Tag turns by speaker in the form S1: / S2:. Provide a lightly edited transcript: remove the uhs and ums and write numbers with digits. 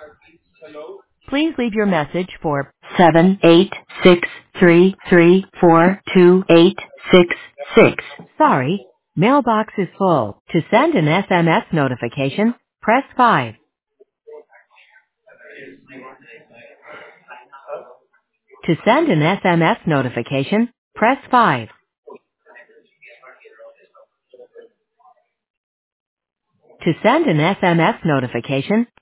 S1: Please leave your message for 78633428866. Sorry, mailbox is full. To send an SMS notification, press 5. To send an SMS notification, press 5. To send an SMS notification,